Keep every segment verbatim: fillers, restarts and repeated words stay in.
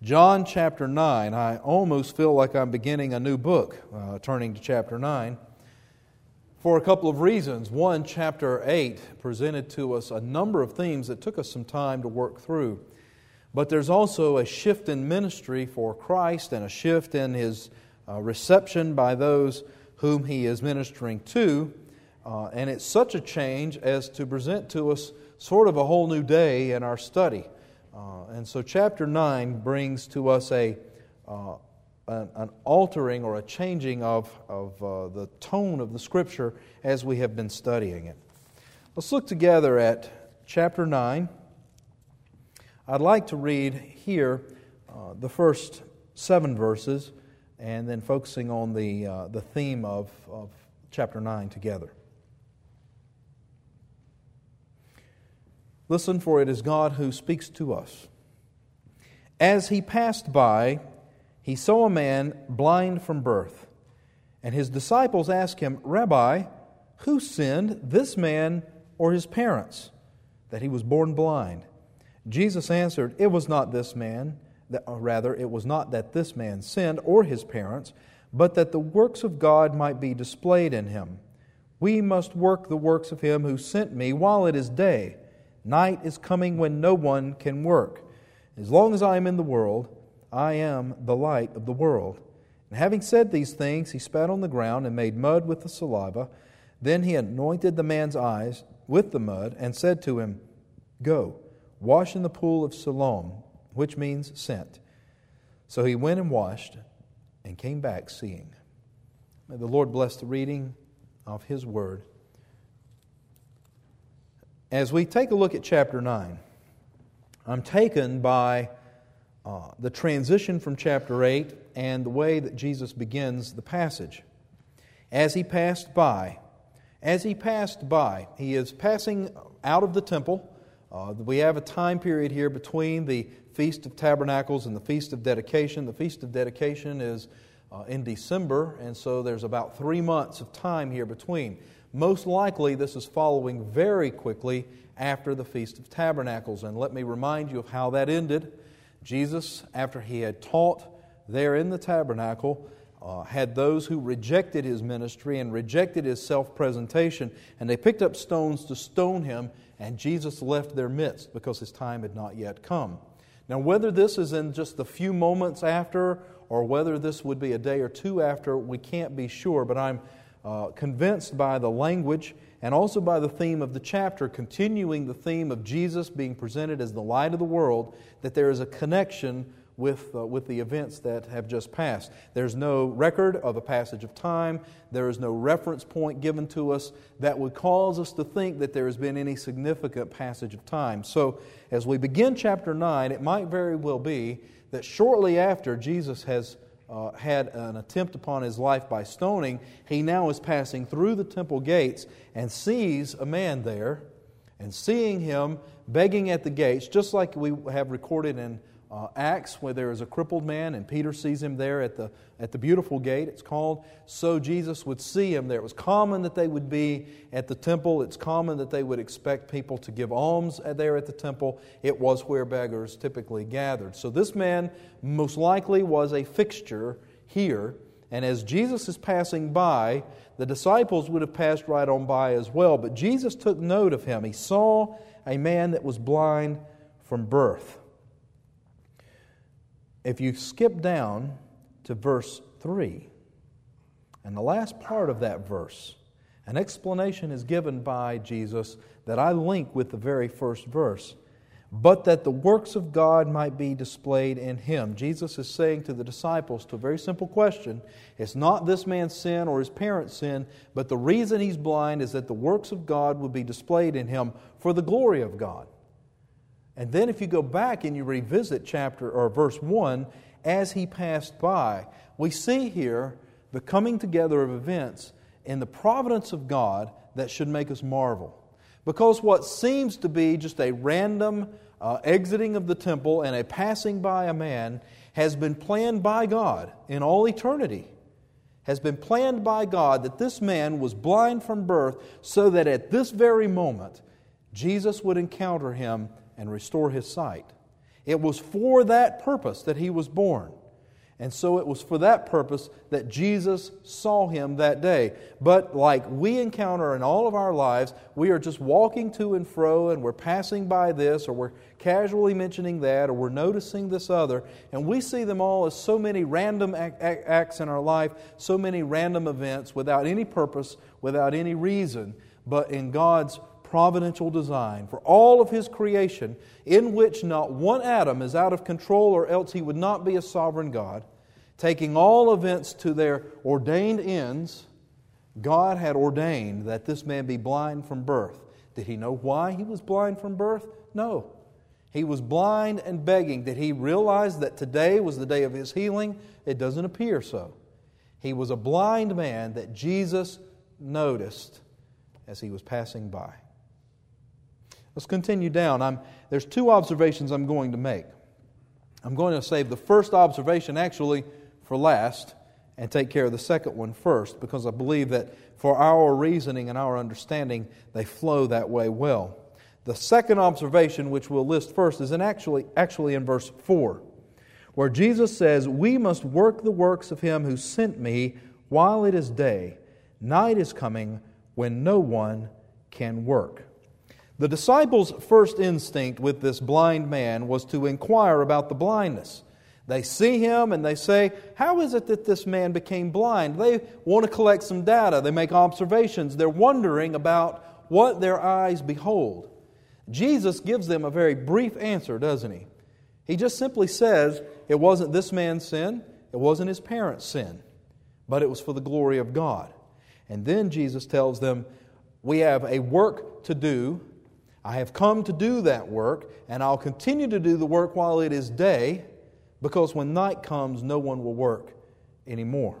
John chapter nine. I almost feel like I'm beginning a new book, uh, turning to chapter nine, for a couple of reasons. One, chapter eight presented to us a number of themes that took us some time to work through. But there's also a shift in ministry for Christ and a shift in His uh, reception by those whom He is ministering to. Uh, and it's such a change as to present to us sort of a whole new day in our study. Uh, and so chapter nine brings to us a uh, an, an altering or a changing of, of uh, the tone of the Scripture as we have been studying it. Let's look together at chapter nine. I'd like to read here uh, the first seven verses and then focusing on the, uh, the theme of, of chapter nine together. Listen, for it is God who speaks to us. As he passed by, he saw a man blind from birth. And his disciples asked him, "Rabbi, who sinned, this man or his parents, that he was born blind?" Jesus answered, "It was not this man, that, or rather, it was not that this man sinned or his parents, but that the works of God might be displayed in him. We must work the works of him who sent me while it is day. Night is coming when no one can work. As long as I am in the world, I am the light of the world." And having said these things, he spat on the ground and made mud with the saliva. Then he anointed the man's eyes with the mud and said to him, "Go, wash in the pool of Siloam," which means sent. So he went and washed and came back seeing. May the Lord bless the reading of His Word. As we take a look at chapter nine, I'm taken by uh, the transition from chapter eight and the way that Jesus begins the passage. As he passed by, as he passed by, he is passing out of the temple. Uh, we have a time period here between the Feast of Tabernacles and the Feast of Dedication. The Feast of Dedication is uh, in December, and so there's about three months of time here between. Most likely, this is following very quickly after the Feast of Tabernacles. And let me remind you of how that ended. Jesus, after He had taught there in the tabernacle, uh, had those who rejected His ministry and rejected His self-presentation, and they picked up stones to stone Him, and Jesus left their midst because His time had not yet come. Now, whether this is in just the few moments after, or whether this would be a day or two after, we can't be sure, but I'm Uh, convinced by the language and also by the theme of the chapter, continuing the theme of Jesus being presented as the light of the world, that there is a connection with, uh, with the events that have just passed. There's no record of a passage of time. There is no reference point given to us that would cause us to think that there has been any significant passage of time. So as we begin chapter nine, it might very well be that shortly after Jesus has Uh, had an attempt upon his life by stoning, he now is passing through the temple gates and sees a man there, and seeing him begging at the gates, just like we have recorded in uh, Acts, where there is a crippled man and Peter sees him there at the at the beautiful gate, it's called. So Jesus would see him there. It was common that they would be at the temple. It's common that they would expect people to give alms there at the temple. It was where beggars typically gathered. So this man most likely was a fixture here. And as Jesus is passing by, the disciples would have passed right on by as well. But Jesus took note of him. He saw a man that was blind from birth. If you skip down to verse three, and the last part of that verse, an explanation is given by Jesus that I link with the very first verse. "But that the works of God might be displayed in him." Jesus is saying to the disciples, to a very simple question, it's not this man's sin or his parents' sin, but the reason he's blind is that the works of God would be displayed in him for the glory of God. And then if you go back and you revisit chapter or verse one, as he passed by, we see here the coming together of events in the providence of God that should make us marvel. Because what seems to be just a random uh, exiting of the temple and a passing by a man has been planned by God in all eternity. Has been planned by God that this man was blind from birth so that at this very moment Jesus would encounter him and restore his sight. It was for that purpose that He was born. And so it was for that purpose that Jesus saw Him that day. But like we encounter in all of our lives, we are just walking to and fro and we're passing by this, or we're casually mentioning that, or we're noticing this other, and we see them all as so many random acts in our life, so many random events without any purpose, without any reason, but in God's providential design for all of His creation, in which not one atom is out of control, or else He would not be a sovereign God. Taking all events to their ordained ends, God had ordained that this man be blind from birth. Did He know why he was blind from birth? No. He was blind and begging. Did He realize that today was the day of His healing? It doesn't appear so. He was a blind man that Jesus noticed as He was passing by. Let's continue down. I'm, there's two observations I'm going to make. I'm going to save the first observation actually for last and take care of the second one first, because I believe that for our reasoning and our understanding, they flow that way well. The second observation, which we'll list first, is in actually, actually in verse four, where Jesus says, "We must work the works of Him who sent me while it is day. Night is coming when no one can work." The disciples' first instinct with this blind man was to inquire about the blindness. They see him and they say, how is it that this man became blind? They want to collect some data. They make observations. They're wondering about what their eyes behold. Jesus gives them a very brief answer, doesn't He? He just simply says, it wasn't this man's sin, it wasn't his parents' sin, but it was for the glory of God. And then Jesus tells them, we have a work to do. I have come to do that work, and I'll continue to do the work while it is day, because when night comes, no one will work anymore.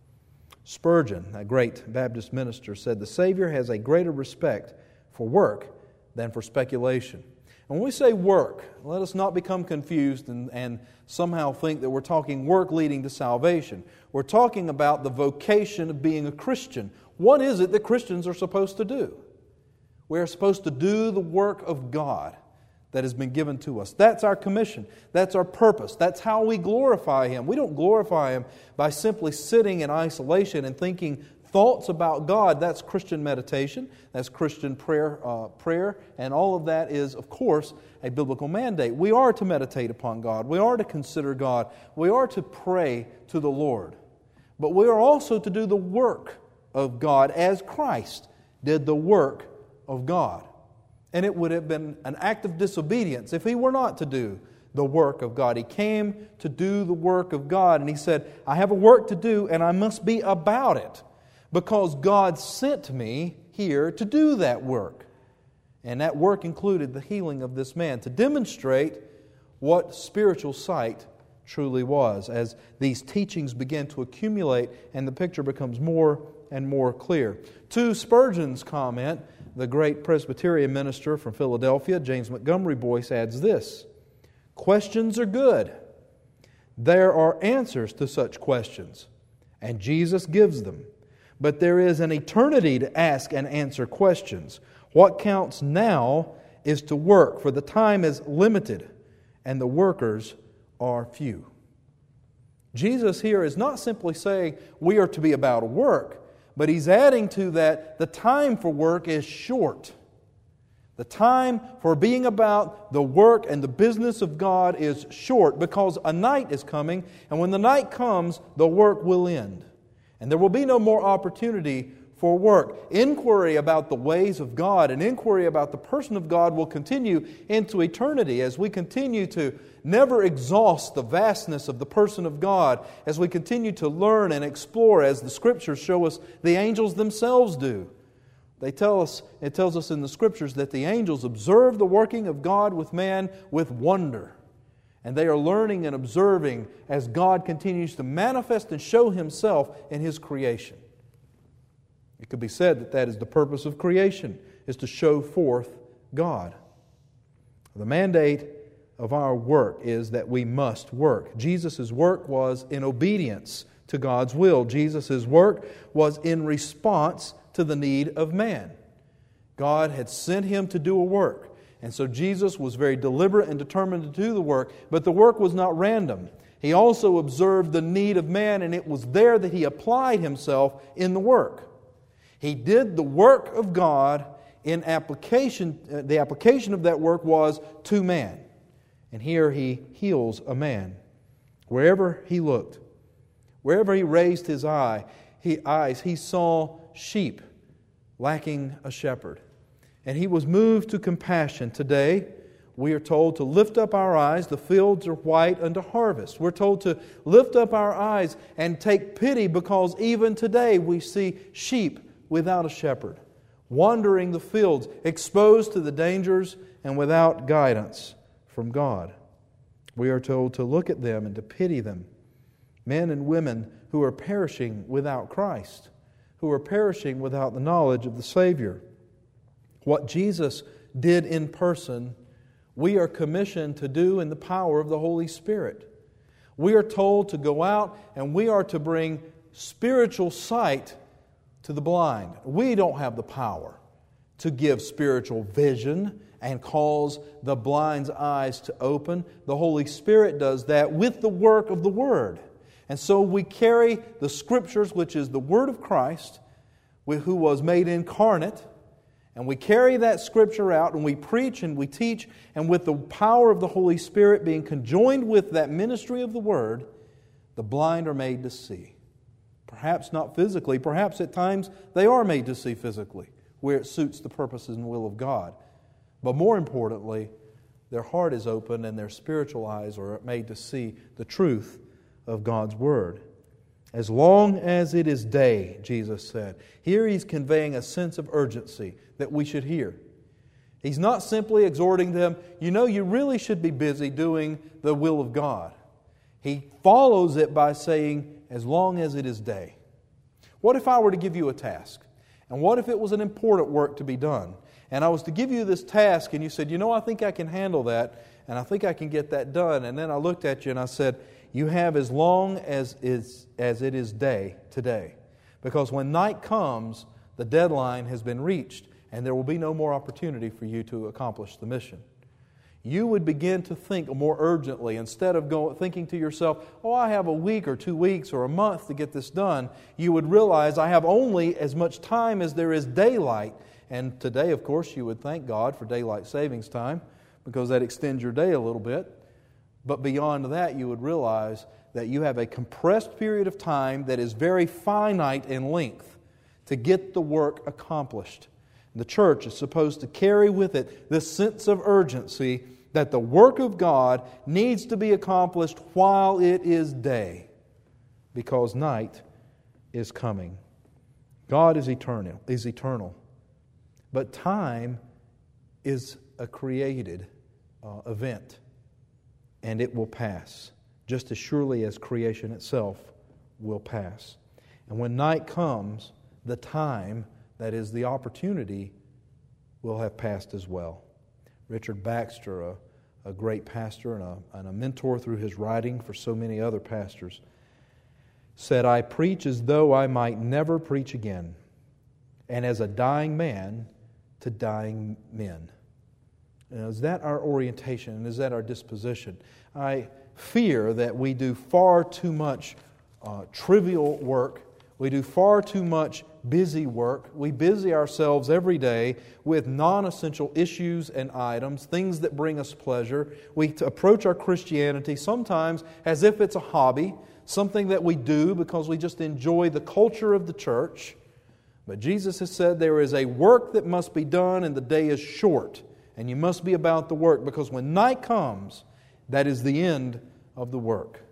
Spurgeon, a great Baptist minister, said, the Savior has a greater respect for work than for speculation. And when we say work, let us not become confused and, and somehow think that we're talking work leading to salvation. We're talking about the vocation of being a Christian. What is it that Christians are supposed to do? We are supposed to do the work of God that has been given to us. That's our commission. That's our purpose. That's how we glorify Him. We don't glorify Him by simply sitting in isolation and thinking thoughts about God. That's Christian meditation. That's Christian prayer, uh, prayer, and all of that is, of course, a biblical mandate. We are to meditate upon God. We are to consider God. We are to pray to the Lord. But we are also to do the work of God as Christ did the work of God. And it would have been an act of disobedience if He were not to do the work of God. He came to do the work of God, and He said, I have a work to do, and I must be about it, because God sent me here to do that work. And that work included the healing of this man, to demonstrate what spiritual sight truly was, as these teachings begin to accumulate and the picture becomes more and more clear. To Spurgeon's comment, the great Presbyterian minister from Philadelphia, James Montgomery Boyce, adds this: questions are good. There are answers to such questions, and Jesus gives them. But there is an eternity to ask and answer questions. What counts now is to work, for the time is limited, and the workers are few. Jesus here is not simply saying we are to be about work, but He's adding to that the time for work is short. The time for being about the work and the business of God is short, because a night is coming, and when the night comes, the work will end. And there will be no more opportunity for work. Inquiry about the ways of God and inquiry about the person of God will continue into eternity as we continue to never exhaust the vastness of the person of God, as we continue to learn and explore, as the Scriptures show us the angels themselves do. They tell us, it tells us in the Scriptures that the angels observe the working of God with man with wonder. And they are learning and observing as God continues to manifest and show Himself in His creation. It could be said that that is the purpose of creation, is to show forth God. The mandate of our work is that we must work. Jesus' work was in obedience to God's will. Jesus' work was in response to the need of man. God had sent Him to do a work. And so Jesus was very deliberate and determined to do the work, but the work was not random. He also observed the need of man, and it was there that He applied Himself in the work. He did the work of God in application. Uh, the application of that work was to man. And here He heals a man. Wherever He looked, wherever He raised His eye, he, eyes, He saw sheep lacking a shepherd. And He was moved to compassion. Today, we are told to lift up our eyes. The fields are white unto harvest. We're told to lift up our eyes and take pity, because even today we see sheep without a shepherd, wandering the fields, exposed to the dangers and without guidance from God. We are told to look at them and to pity them. Men and women who are perishing without Christ, who are perishing without the knowledge of the Savior. What Jesus did in person, we are commissioned to do in the power of the Holy Spirit. We are told to go out and we are to bring spiritual sight to the blind. We don't have the power to give spiritual vision and cause the blind's eyes to open. The Holy Spirit does that with the work of the Word. And so we carry the Scriptures, which is the Word of Christ, who was made incarnate, and we carry that Scripture out, and we preach and we teach, and with the power of the Holy Spirit being conjoined with that ministry of the Word, the blind are made to see. Perhaps not physically, perhaps at times they are made to see physically, where it suits the purposes and will of God. But more importantly, their heart is open and their spiritual eyes are made to see the truth of God's Word. As long as it is day, Jesus said. Here He's conveying a sense of urgency that we should hear. He's not simply exhorting them, you know, you really should be busy doing the will of God. He follows it by saying, as long as it is day. What if I were to give you a task? And what if it was an important work to be done? And I was to give you this task and you said, you know, I think I can handle that and I think I can get that done. And then I looked at you and I said, you have as long as, is, as it is day today. Because when night comes, the deadline has been reached and there will be no more opportunity for you to accomplish the mission. You would begin to think more urgently. Instead of going, thinking to yourself, oh, I have a week or two weeks or a month to get this done, you would realize I have only as much time as there is daylight. And today, of course, you would thank God for daylight savings time because that extends your day a little bit. But beyond that, you would realize that you have a compressed period of time that is very finite in length to get the work accomplished. The church is supposed to carry with it this sense of urgency that the work of God needs to be accomplished while it is day, because night is coming. God is eternal, is eternal, but time is a created uh, event, and it will pass, just as surely as creation itself will pass. And when night comes, the time, that is the opportunity, will have passed as well. Richard Baxter, a, a great pastor and a, and a mentor through his writing for so many other pastors, said, I preach as though I might never preach again, and as a dying man to dying men. And is that our orientation and is that our disposition? I fear that we do far too much uh, trivial work. We do far too much busy work. We busy ourselves every day with non-essential issues and items, things that bring us pleasure. We approach our Christianity sometimes as if it's a hobby, something that we do because we just enjoy the culture of the church. But Jesus has said there is a work that must be done and the day is short. And you must be about the work, because when night comes, that is the end of the work.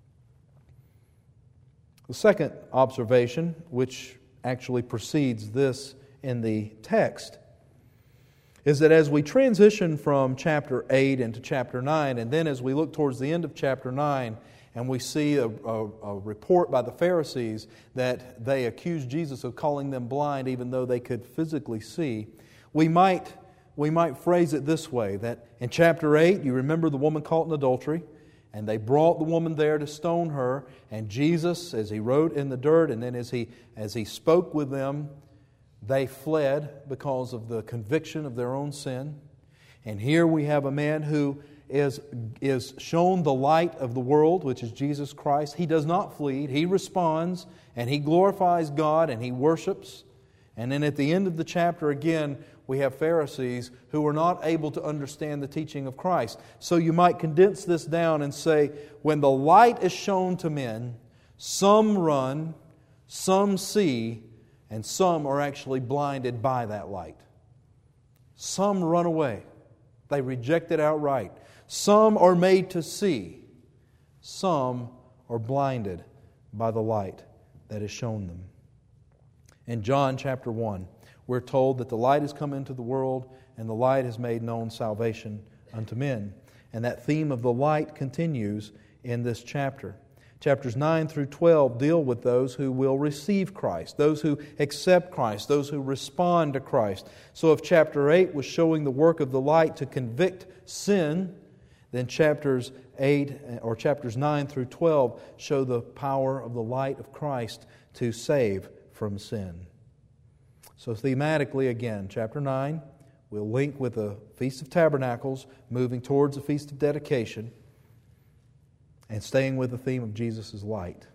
The second observation, which actually precedes this in the text, is that as we transition from chapter eight into chapter nine, and then as we look towards the end of chapter nine, and we see a, a, a report by the Pharisees that they accused Jesus of calling them blind even though they could physically see, we might, we might phrase it this way, that in chapter eight, you remember the woman caught in adultery, and they brought the woman there to stone her, and Jesus, as He wrote in the dirt, and then as He, as he spoke with them, they fled because of the conviction of their own sin. And here we have a man who is, is shown the light of the world, which is Jesus Christ. He does not flee. He responds, and he glorifies God, and he worships. And then at the end of the chapter, again, we have Pharisees who were not able to understand the teaching of Christ. So you might condense this down and say, when the light is shown to men, some run, some see, and some are actually blinded by that light. Some run away. They reject it outright. Some are made to see. Some are blinded by the light that is shown them. In John chapter one, we're told that the light has come into the world, and the light has made known salvation unto men. And that theme of the light continues in this chapter. Chapters nine through twelve deal with those who will receive Christ, those who accept Christ, those who respond to Christ. So if chapter eight was showing the work of the light to convict sin, then chapters eight or chapters nine through twelve show the power of the light of Christ to save from sin. So thematically, again, chapter nine will link with the Feast of Tabernacles, moving towards the Feast of Dedication, and staying with the theme of Jesus' light.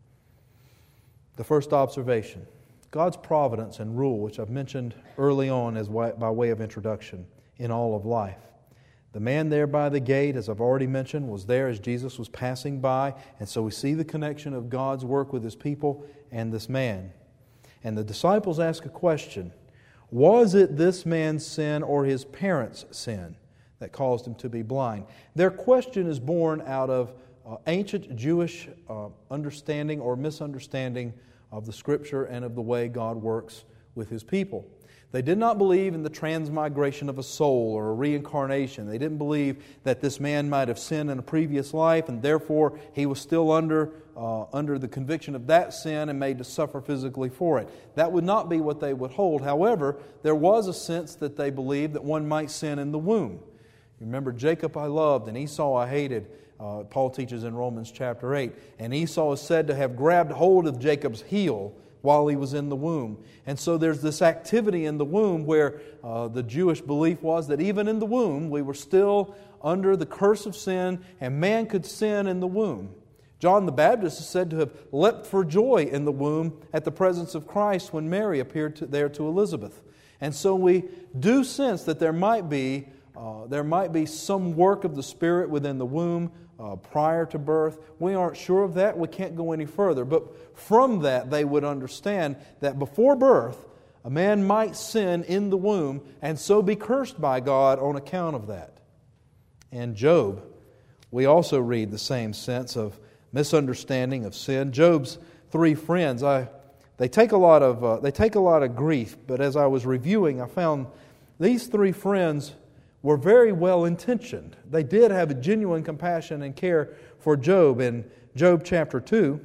The first observation, God's providence and rule, which I've mentioned early on as by way of introduction in all of life. The man there by the gate, as I've already mentioned, was there as Jesus was passing by, and so we see the connection of God's work with His people and this man. And the disciples ask a question, was it this man's sin or his parents' sin that caused him to be blind? Their question is born out of Uh, ancient Jewish uh, understanding or misunderstanding of the Scripture and of the way God works with His people. They did not believe in the transmigration of a soul or a reincarnation. They didn't believe that this man might have sinned in a previous life and therefore he was still under, uh, under the conviction of that sin and made to suffer physically for it. That would not be what they would hold. However, there was a sense that they believed that one might sin in the womb. You remember, Jacob I loved and Esau I hated. Uh, Paul teaches in Romans chapter eight. And Esau is said to have grabbed hold of Jacob's heel while he was in the womb. And so there's this activity in the womb where uh, the Jewish belief was that even in the womb we were still under the curse of sin and man could sin in the womb. John the Baptist is said to have leapt for joy in the womb at the presence of Christ when Mary appeared to, there to Elizabeth. And so we do sense that there might be uh, there might be some work of the Spirit within the womb Uh, prior to birth. We aren't sure of that. We can't go any further. But from that, they would understand that before birth, a man might sin in the womb and so be cursed by God on account of that. And Job, we also read the same sense of misunderstanding of sin. Job's three friends, I they take a lot of uh, they take a lot of grief. But as I was reviewing, I found these three friends were very well intentioned. They did have a genuine compassion and care for Job. In Job chapter two,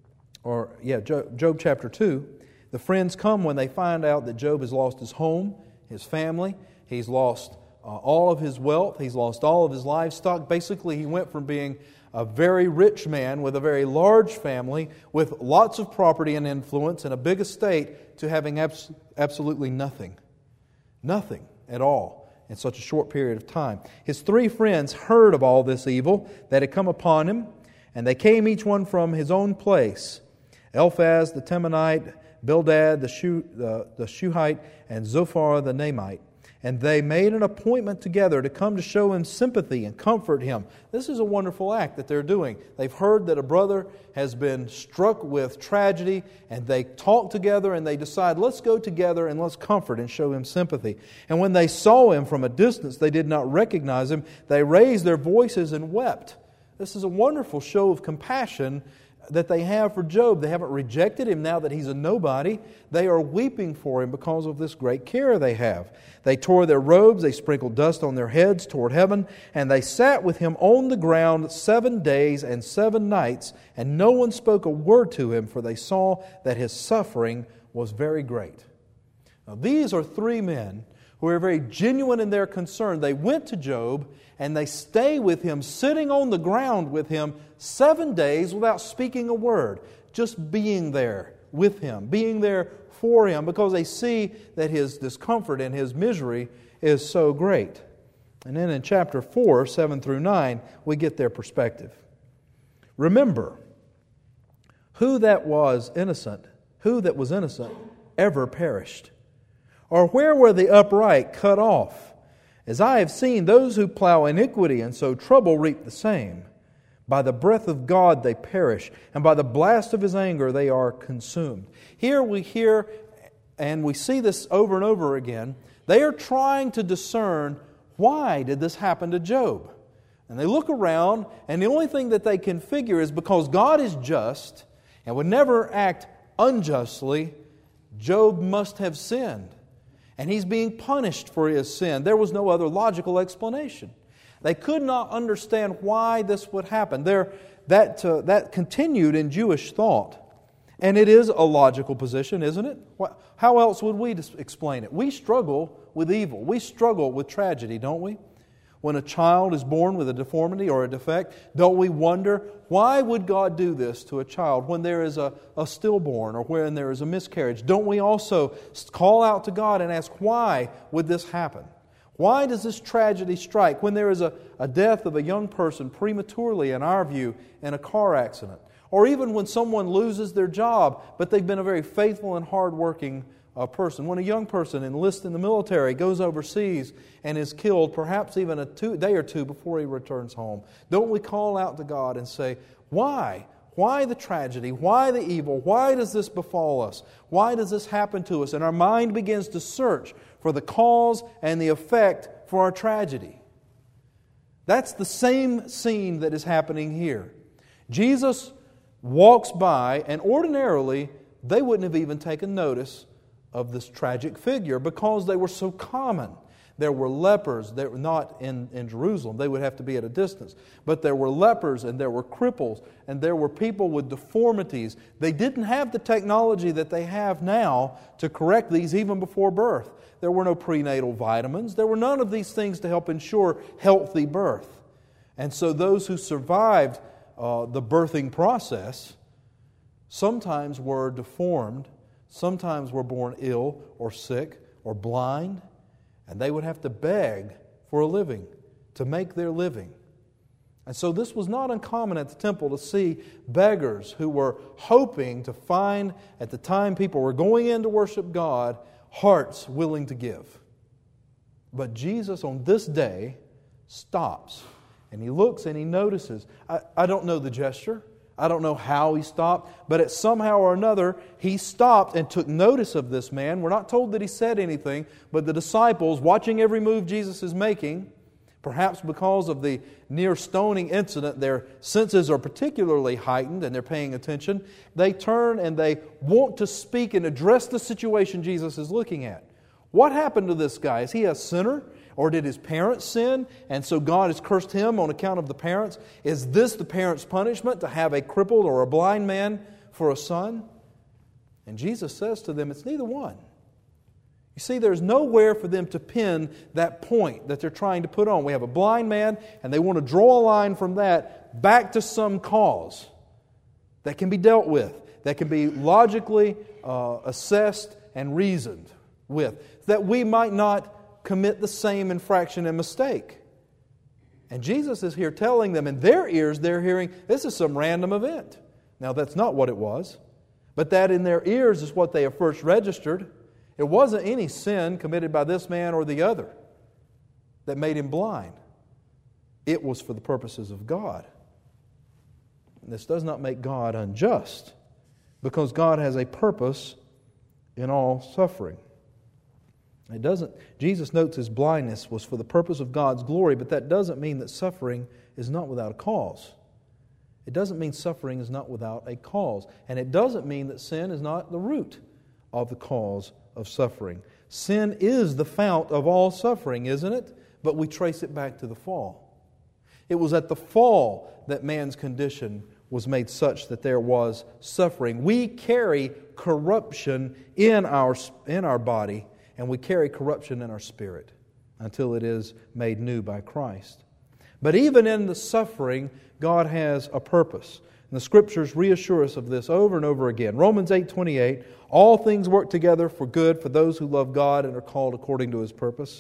or yeah, Job, Job chapter two, the friends come when they find out that Job has lost his home, his family, he's lost uh, all of his wealth, he's lost all of his livestock. Basically, he went from being a very rich man with a very large family, with lots of property and influence and a big estate, to having abs- absolutely nothing. Nothing at all. In such a short period of time. His three friends heard of all this evil that had come upon him, and they came each one from his own place. Eliphaz the Temanite, Bildad the, Shu, the, the Shuhite, and Zophar the Naamite. And they made an appointment together to come to show him sympathy and comfort him. This is a wonderful act that they're doing. They've heard that a brother has been struck with tragedy, and they talk together and they decide, let's go together and let's comfort and show him sympathy. And when they saw him from a distance, they did not recognize him. They raised their voices and wept. This is a wonderful show of compassion that they have for Job. They haven't rejected him now that he's a nobody. They are weeping for him because of this great care they have. They tore their robes, they sprinkled dust on their heads toward heaven, and they sat with him on the ground seven days and seven nights, and no one spoke a word to him, for they saw that his suffering was very great. Now, these are three men who are very genuine in their concern. They went to Job and they stay with him, sitting on the ground with him seven days without speaking a word, just being there with him, being there for him, because they see that his discomfort and his misery is so great. And then in chapter four, seven through nine, we get their perspective. Remember, who that was innocent, who that was innocent ever perished? Or where were the upright cut off? As I have seen those who plow iniquity and sow trouble reap the same. By the breath of God they perish, and by the blast of His anger they are consumed. Here we hear, and we see this over and over again, they are trying to discern, why did this happen to Job? And they look around, and the only thing that they can figure is because God is just and would never act unjustly, Job must have sinned. And he's being punished for his sin. There was no other logical explanation. They could not understand why this would happen. There, that, uh, that continued in Jewish thought. And it is a logical position, isn't it? How else would we explain it? We struggle with evil. We struggle with tragedy, don't we? When a child is born with a deformity or a defect, don't we wonder, why would God do this to a child when there is a, a stillborn or when there is a miscarriage? Don't we also call out to God and ask, why would this happen? Why does this tragedy strike when there is a, a death of a young person prematurely, in our view, in a car accident? Or even when someone loses their job, but they've been a very faithful and hardworking a person. When a young person enlists in the military, goes overseas, and is killed perhaps even a two, day or two before he returns home, don't we call out to God and say, why? Why the tragedy? Why the evil? Why does this befall us? Why does this happen to us? And our mind begins to search for the cause and the effect for our tragedy. That's the same scene that is happening here. Jesus walks by, and ordinarily they wouldn't have even taken notice of this tragic figure because they were so common. There were lepers that were not in, in Jerusalem. They would have to be at a distance. But there were lepers and there were cripples and there were people with deformities. They didn't have the technology that they have now to correct these even before birth. There were no prenatal vitamins. There were none of these things to help ensure healthy birth. And so those who survived uh, the birthing process sometimes were deformed. Sometimes were born ill or sick or blind, and they would have to beg for a living, to make their living. And so this was not uncommon at the temple to see beggars who were hoping to find, at the time people were going in to worship God, hearts willing to give. But Jesus on this day stops, and He looks and He notices. I, I don't know the gesture. I don't know how He stopped, but at somehow or another, He stopped and took notice of this man. We're not told that He said anything, but the disciples, watching every move Jesus is making, perhaps because of the near stoning incident, their senses are particularly heightened and they're paying attention. They turn and they want to speak and address the situation Jesus is looking at. What happened to this guy? Is he a sinner? Or did his parents sin, and so God has cursed him on account of the parents? Is this the parents' punishment, to have a crippled or a blind man for a son? And Jesus says to them, it's neither one. You see, there's nowhere for them to pin that point that they're trying to put on. We have a blind man, and they want to draw a line from that back to some cause that can be dealt with, that can be logically uh, assessed and reasoned with, that we might not commit the same infraction and mistake. And Jesus is here telling them, in their ears they're hearing, this is some random event. Now that's not what it was, but that in their ears is what they have first registered. It wasn't any sin committed by this man or the other that made him blind. It was for the purposes of God. And this does not make God unjust, because God has a purpose in all suffering. It doesn't. Jesus notes his blindness was for the purpose of God's glory, but that doesn't mean that suffering is not without a cause. It doesn't mean suffering is not without a cause. And it doesn't mean that sin is not the root of the cause of suffering. Sin is the fount of all suffering, isn't it? But we trace it back to the fall. It was at the fall that man's condition was made such that there was suffering. We carry corruption in our, in our body, and we carry corruption in our spirit until it is made new by Christ. But even in the suffering, God has a purpose. And the Scriptures reassure us of this over and over again. Romans eight twenty-eight, all things work together for good for those who love God and are called according to His purpose.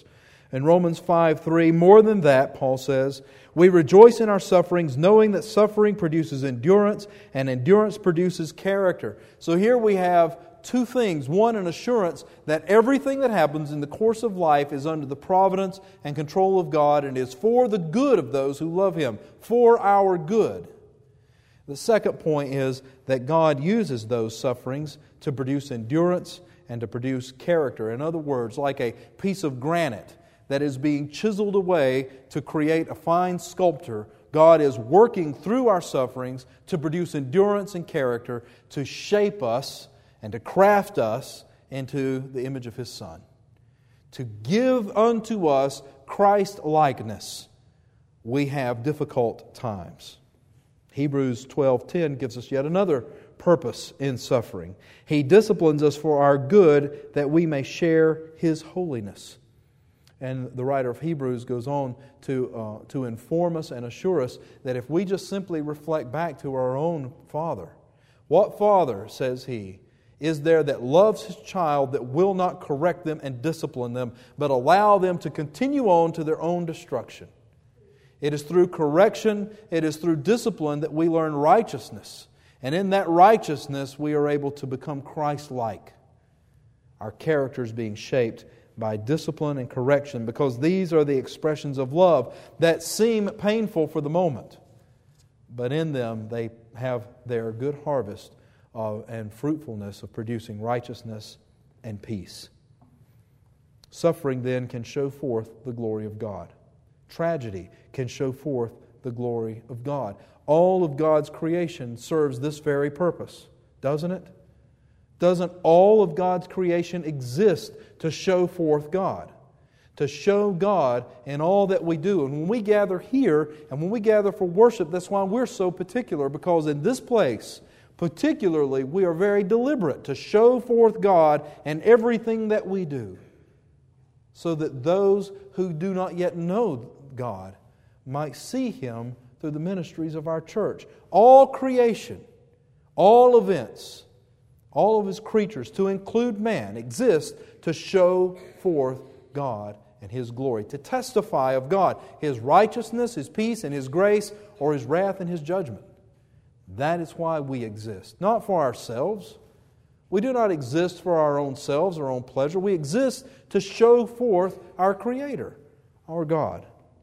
In Romans five three, more than that, Paul says, we rejoice in our sufferings, knowing that suffering produces endurance, and endurance produces character. So here we have two things. One, an assurance that everything that happens in the course of life is under the providence and control of God and is for the good of those who love Him, for our good. The second point is that God uses those sufferings to produce endurance and to produce character. In other words, like a piece of granite that is being chiseled away to create a fine sculpture, God is working through our sufferings to produce endurance and character, to shape us and to craft us into the image of His Son, to give unto us Christ-likeness. We have difficult times. Hebrews twelve ten gives us yet another purpose in suffering. He disciplines us for our good, that we may share His holiness. And the writer of Hebrews goes on to, uh, to inform us and assure us that if we just simply reflect back to our own Father, what father, says he, is there that loves his child, that will not correct them and discipline them, but allow them to continue on to their own destruction? It is through correction, it is through discipline that we learn righteousness. And in that righteousness, we are able to become Christ-like. Our characters being shaped by discipline and correction, because these are the expressions of love that seem painful for the moment, but in them they have their good harvest of, and fruitfulness of producing righteousness and peace. Suffering then can show forth the glory of God. Tragedy can show forth the glory of God. All of God's creation serves this very purpose, doesn't it? Doesn't all of God's creation exist to show forth God? To show God in all that we do. And when we gather here, and when we gather for worship, that's why we're so particular, because in this place, particularly, we are very deliberate to show forth God in everything that we do, so that those who do not yet know God might see Him through the ministries of our church. All creation, all events, all of His creatures, to include man, exist to show forth God and His glory, to testify of God, His righteousness, His peace, and His grace, or His wrath and His judgment. That is why we exist, not for ourselves. We do not exist for our own selves, our own pleasure. We exist to show forth our Creator, our God.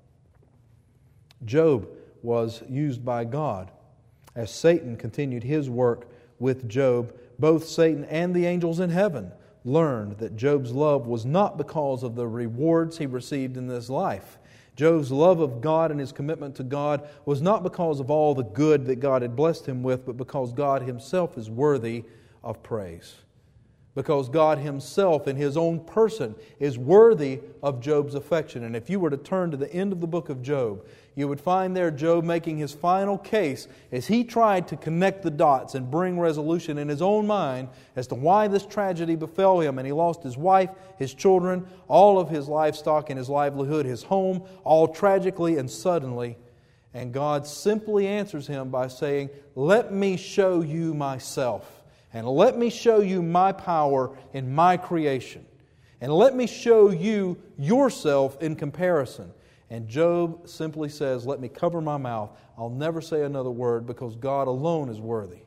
Job was used by God as Satan continued his work with Job. Both Satan and the angels in heaven learned that Job's love was not because of the rewards he received in this life. Job's love of God and his commitment to God was not because of all the good that God had blessed him with, but because God Himself is worthy of praise. Because God Himself in His own person is worthy of Job's affection. And if you were to turn to the end of the book of Job, you would find there Job making his final case as he tried to connect the dots and bring resolution in his own mind as to why this tragedy befell him. And he lost his wife, his children, all of his livestock and his livelihood, his home, all tragically and suddenly. And God simply answers him by saying, "Let me show you myself. And let me show you my power in my creation. And let me show you yourself in comparison." And Job simply says, "Let me cover my mouth. I'll never say another word, because God alone is worthy."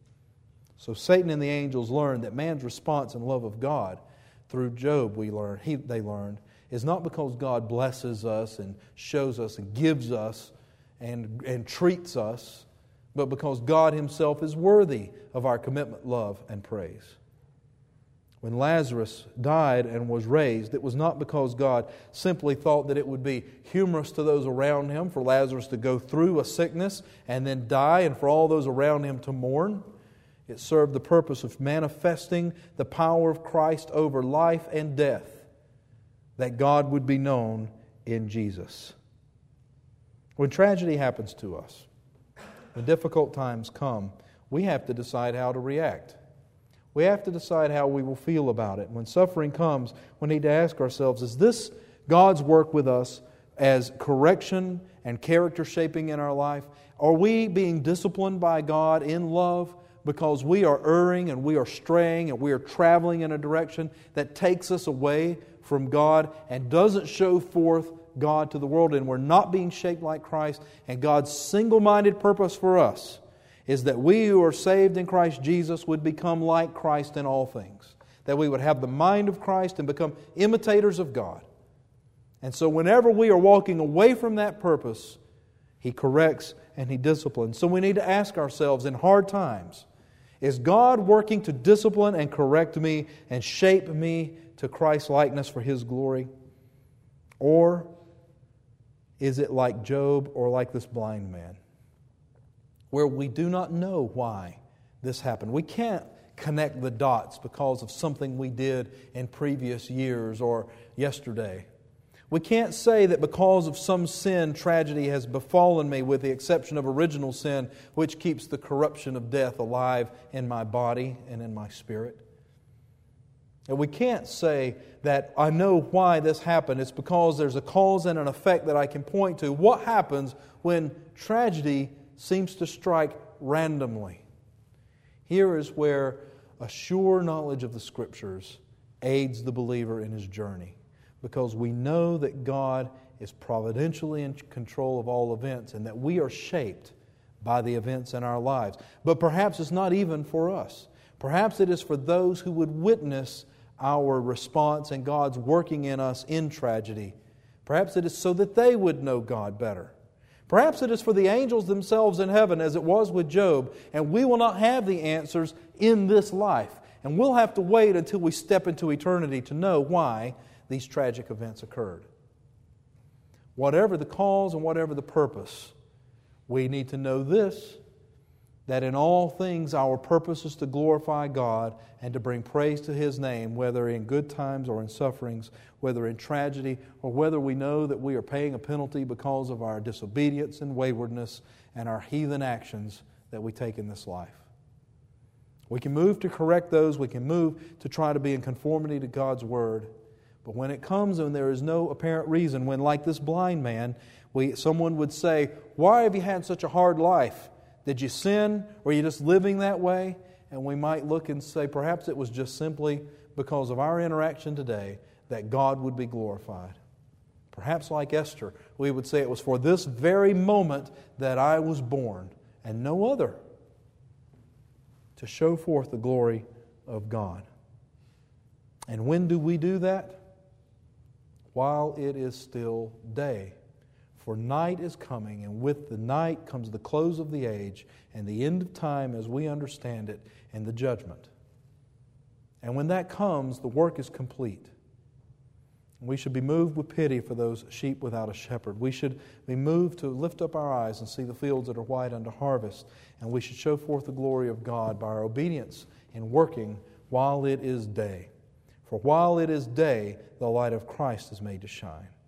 So Satan and the angels learned that man's response and love of God, through Job we learn, he, they learned, is not because God blesses us and shows us and gives us and, and treats us, but because God Himself is worthy of our commitment, love, and praise. When Lazarus died and was raised, it was not because God simply thought that it would be humorous to those around him for Lazarus to go through a sickness and then die, and for all those around him to mourn. It served the purpose of manifesting the power of Christ over life and death, that God would be known in Jesus. When tragedy happens to us, when difficult times come, we have to decide how to react. We have to decide how we will feel about it. When suffering comes, we need to ask ourselves, is this God's work with us as correction and character shaping in our life? Are we being disciplined by God in love because we are erring and we are straying and we are traveling in a direction that takes us away from God and doesn't show forth God to the world, and we're not being shaped like Christ. And God's single-minded purpose for us is that we who are saved in Christ Jesus would become like Christ in all things. That we would have the mind of Christ and become imitators of God. And so whenever we are walking away from that purpose, He corrects and He disciplines. So we need to ask ourselves in hard times, is God working to discipline and correct me and shape me to Christ's likeness for His glory? Or is it like Job or like this blind man, where we do not know why this happened? We can't connect the dots because of something we did in previous years or yesterday. We can't say that because of some sin, tragedy has befallen me, with the exception of original sin, which keeps the corruption of death alive in my body and in my spirit. And we can't say that I know why this happened. It's because there's a cause and an effect that I can point to. What happens when tragedy seems to strike randomly? Here is where a sure knowledge of the Scriptures aids the believer in his journey, because we know that God is providentially in control of all events and that we are shaped by the events in our lives. But perhaps it's not even for us. Perhaps it is for those who would witness our response and God's working in us in tragedy. Perhaps it is so that they would know God better. Perhaps it is for the angels themselves in heaven, as it was with Job, and we will not have the answers in this life. And we'll have to wait until we step into eternity to know why these tragic events occurred. Whatever the cause and whatever the purpose, we need to know this, that in all things our purpose is to glorify God and to bring praise to His name, whether in good times or in sufferings, whether in tragedy, or whether we know that we are paying a penalty because of our disobedience and waywardness and our heathen actions that we take in this life. We can move to correct those. We can move to try to be in conformity to God's Word. But when it comes and there is no apparent reason, when like this blind man, we, someone would say, "Why have you had such a hard life? Did you sin? Were you just living that way?" And we might look and say, perhaps it was just simply because of our interaction today that God would be glorified. Perhaps like Esther, we would say it was for this very moment that I was born and no other, to show forth the glory of God. And when do we do that? While it is still day. For night is coming, and with the night comes the close of the age and the end of time as we understand it, and the judgment. And when that comes, the work is complete. We should be moved with pity for those sheep without a shepherd. We should be moved to lift up our eyes and see the fields that are white unto harvest. And we should show forth the glory of God by our obedience in working while it is day. For while it is day, the light of Christ is made to shine.